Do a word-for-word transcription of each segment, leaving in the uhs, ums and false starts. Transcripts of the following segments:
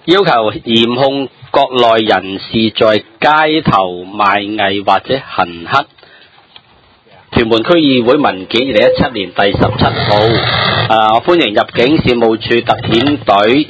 要求嚴控國內人士在街頭賣藝或者行乞。屯門區議會文件二零一七年第十七號，啊，我歡迎入境事務處特遣隊。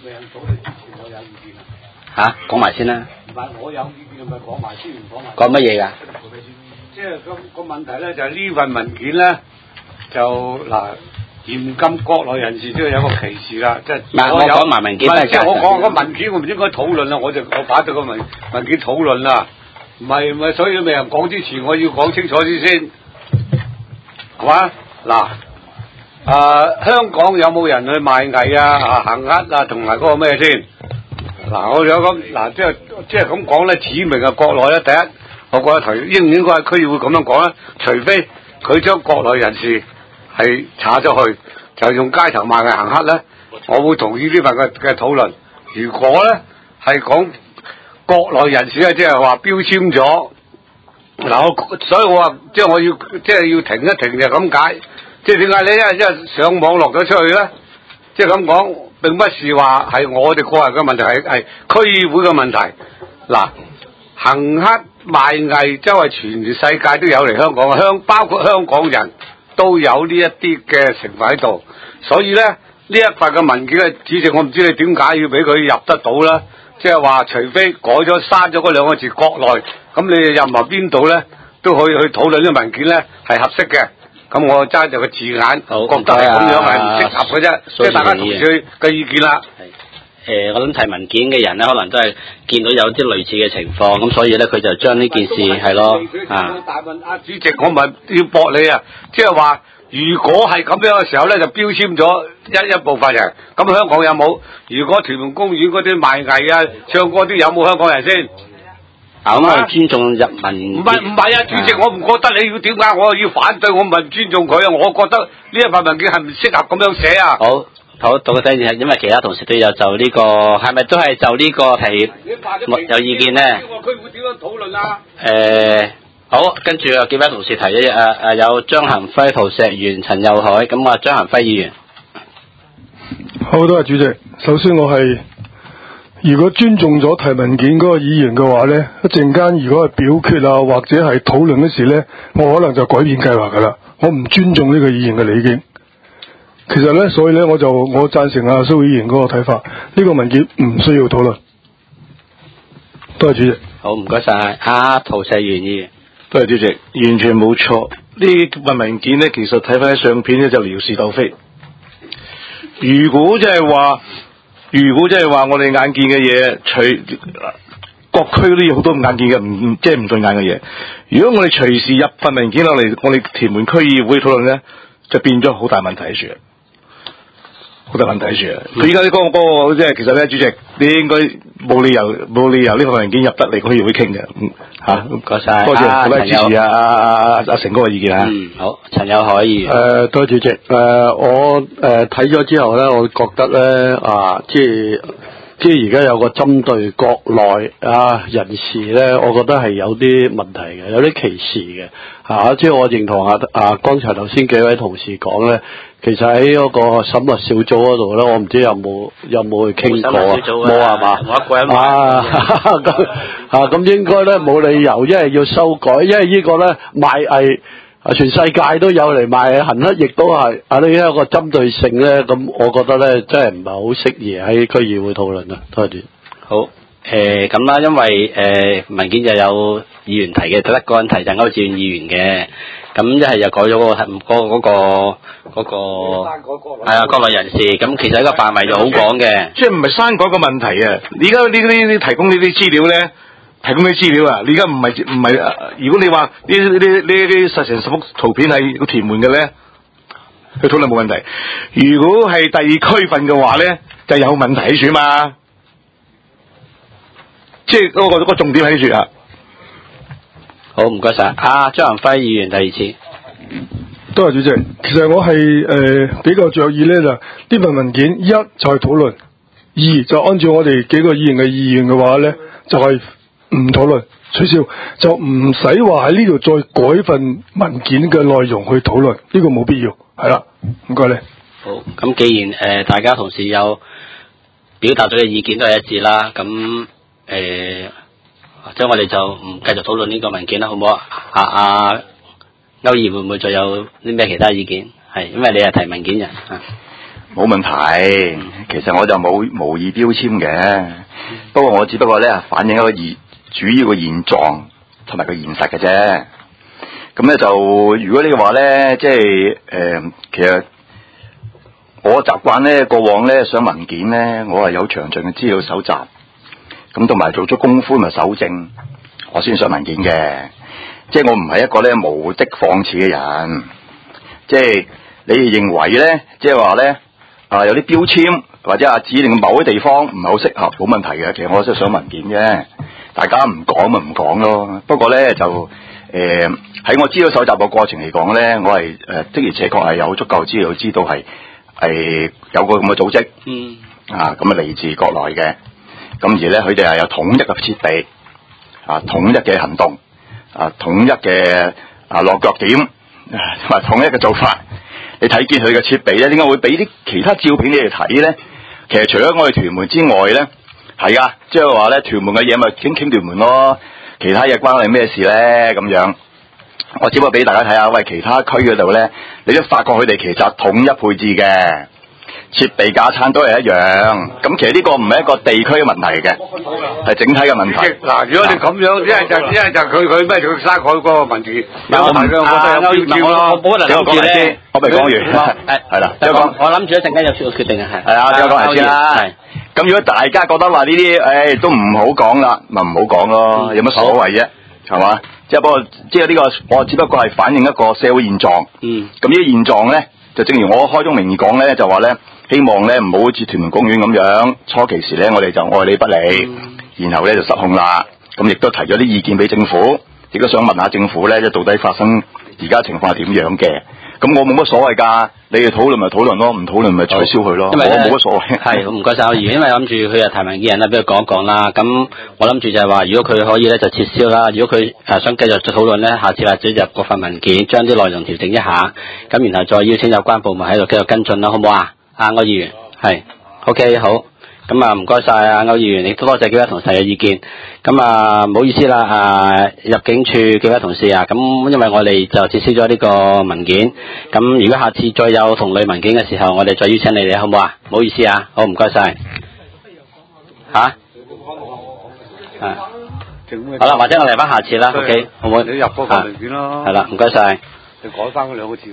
嚇，講埋先啦。 唔係，我有意見咪講埋先，唔講埋。 講乜嘢㗎？ 即係個個問題咧，就係、是、呢份文件咧，就嗱嚴禁國內人士，即係有個歧視啦，即係。嗱，我講埋文件。唔係，即係我講個文件，我唔應該討論啦，我就我擺到個文文件討論啦。唔係唔係，所以未人講之前，我要講清楚啲先。係嘛？嗱，啊香港有冇人去賣藝啊、啊行乞啊，同埋嗰個咩先？嗱，我有咁嗱，即係即係咁講咧，指明係國內咧。第一，我覺得頭應唔應該係區議會咁樣講咧？除非佢將國內人士係查咗去，就用街頭賣藝行乞咧，我會同意呢份嘅嘅討論。如果咧係講國內人士咧，即係話標籤咗。嗱，我所以我話即係我要即係要停一停就咁解，即係點解咧？因為因為上網落咗出去咧，即係咁講，並不是話係我哋個人嘅問題，係係區議會嘅問題。嗱，行乞賣藝，周圍全世界都有嚟香港，香包括香港人都有呢一啲嘅成分喺度，所以咧呢一份嘅文件嘅主席，我唔知你點解要俾佢入得到啦。即係話，除非改咗刪咗嗰兩個字國內，咁你任何邊度咧都可以去討論呢個文件咧係合適嘅。咁我揸住個字眼，好覺得係咁樣係唔適合嘅啫。即係大家同事嘅意見啦。 誒、呃，我諗提文件嘅人咧，可能都係見到有啲類似嘅情況，咁所以咧佢就將呢件事係咯啊。 大問阿主席，我咪要駁你啊！即係話，如果係咁樣嘅時候咧，就標籤咗一一部分人。咁香港有冇？如果屯門公園嗰啲賣藝啊、唱歌啲有冇香港人先？ 啊，咁我尊重入民。 唔係唔係啊，主席，我唔覺得你要點解我要反對，我唔係尊重佢啊！我覺得呢一份文件係唔適合咁樣寫啊！ 好。好，到個第二係因為其他同事都有就呢、這個，係咪都係就呢個題有意見咧？ 佢會點樣討論啊？ 誒、呃，好，跟住有幾位同事提咗誒誒，有張恒輝、陶石元、陳友海，咁啊，張恒輝議員。 好，多謝主席。首先我係如果尊重咗提文件嗰個議員嘅話咧，一陣間如果係表決啊或者係討論嗰時咧，我可能就改變計劃噶啦。我唔尊重呢個議員嘅理經。其實咧，所以咧，我就我贊成阿蘇議員嗰個睇法，呢、這個文件唔需要討論。多謝主席。 好，唔該晒。阿陶石元議員。 多謝主席，完全冇錯。呢份文件咧，其實睇翻啲相片咧，就撩事鬥非。如果即係話，如果即係話，我哋眼見嘅嘢，除各區都有好多唔眼見嘅，唔唔即係唔對眼嘅嘢。如果我哋隨時入份文件落嚟，我哋屯門區議會討論咧，就變咗好大問題喺處，好大問題喺處啊！佢而家呢個嗰個即係其實咧，主席你應該冇理由冇理由呢份文件入得嚟區議會傾嘅，嗯嚇， 唔該晒， 多謝好多支持啊！阿阿阿阿成哥嘅意見啊！ 嗯，好，陳友海議員。 誒，多謝主席。誒、呃，我誒睇咗之後咧，我覺得咧啊，即係即係而家有個針對國內啊人士咧，我覺得係有啲問題嘅，有啲歧視嘅。嚇、啊！即係我認同啊啊，剛才頭先幾位同事講咧，其實喺嗰個審核小組嗰度咧，我唔知有冇有冇去傾過啊？冇係嘛？ 我一個人啊咁啊咁應該咧冇理由，因為要修改，因為個呢個咧賣藝啊，全世界都有嚟賣行乞，亦都係啊呢一個針對性咧，咁我覺得咧真係唔係好適宜喺區議會討論啊。多謝。 好。誒咁啦，因為誒、呃、文件就有議員提嘅，得一個人提就歐志遠議員嘅，咁一係就改咗嗰、嗰個嗰、嗰個嗰、嗰個係啊國內人士，咁其實呢個範圍就好廣嘅， 即係唔係刪改個問題啊？而家呢啲提供呢啲資料咧，提供啲資料啊，你而家唔係唔係？如果你話呢呢呢啲實成十幅圖片係個屯門嘅咧，去討論冇問題。如果係第二區份嘅話咧，就有問題喺處嘛。即係嗰個嗰個重點喺住啊！ 好，唔該晒。啊，張恒輝議員第二次。 多謝主席。其實我係誒、呃、比較着意咧，就呢份文件一就係討論，二就按照我哋幾個議員嘅意願嘅話咧，就係唔討論取消，就唔使話喺呢度再改份文件嘅內容去討論，呢、這個冇必要。係啦，唔該你。 好，咁既然誒、呃、大家同事有表達咗嘅意見都係一致啦。咁誒，即係我哋就唔繼續討論呢個文件啦，好唔好啊？啊啊，歐議會唔會再有啲咩其他意見？係，因為你係提文件人啊。 冇問題，其實我就冇無意標籤嘅，不過我只不過咧反映一個現主要嘅現狀同埋個現實嘅啫。咁咧就如果你話咧，即係誒、呃，其實我習慣咧過往咧上文件咧，我係有詳盡嘅資料搜集，咁同埋做足功夫咪搜證，我先上文件嘅。即係我唔係一個咧無的放矢嘅人，即係你認為咧，即係話咧。啊，有啲標籤或者啊指定某啲地方唔係好適合，冇問題嘅。其實我都係想文件啫，大家唔講咪唔講咯。不過咧就誒喺、呃、我資料搜集嘅過程嚟講咧，我係誒、呃、的而且確係有足夠資料知道係係有個咁嘅組織，嗯啊咁啊嚟自國內嘅，咁而咧佢哋係有統一嘅設備，啊統一嘅行動，啊統一嘅啊落腳點，同埋統一嘅做法。你睇見佢嘅設備咧，點解會俾啲其他照片你哋睇咧？其實除咗我哋屯門之外咧，係啊，即係話咧屯門嘅嘢咪傾傾屯門咯，其他嘢關我哋咩事咧？咁樣，我只不過俾大家睇下，喂，其他區嗰度咧，你都發覺佢哋其實統一配置嘅。設備架撐都係一樣，咁其實呢個唔係一個地區嘅問題嘅，係整體嘅問題。 嗱，如果你咁樣，一係就一係就佢佢咩佢沙海嗰個文件，有問題嘅，我覺得有標籤咯。 我可能諗住咧， 我未講完，係啦，有講， 我諗住一陣間有做決定啊，係。 係啊，有講埋先啦。咁如果大家覺得話呢啲，誒都唔好講啦，咪唔好講咯，有乜所謂啫？係嘛？即係不過，即係呢個，我只不過係反映一個社會現狀。嗯。咁呢個現狀咧，就正如我開宗明義講咧，就話咧。希望咧唔好好似屯門公園咁樣，初期時咧我哋就愛理不理，嗯、然後咧就失控啦。咁亦都提咗啲意見俾政府，亦都想問下政府咧，即係到底發生而家情況係點樣嘅？咁我冇乜所謂㗎，你哋討論咪討論咯，唔討論咪取消佢咯。因為我冇乜所謂。係，唔該晒，議員，因為諗住佢係提文件人啦，俾佢講一講啦。咁我諗住就係話，如果佢可以咧就撤銷啦。如果佢誒想繼續再討論咧，下次或者入嗰份文件，將啲內容調整一下，咁然後再邀請有關部門喺度繼續跟進啦，好唔好啊？啊，歐議員係 ，OK 好，咁啊唔該晒啊，歐議員，亦都多謝幾位同事嘅意見。咁啊唔好意思啦，啊入境處幾位同事啊，咁因為我哋就撤銷咗呢個文件，咁如果下次再有同類文件嘅時候，我哋再邀請你哋，好唔好啊？唔好意思啊，好唔該晒。吓？啊？好啦，或者我嚟翻下次啦 ，OK， 好唔好？你入嗰個文件咯。係啦，唔該晒。你改翻嗰兩個字。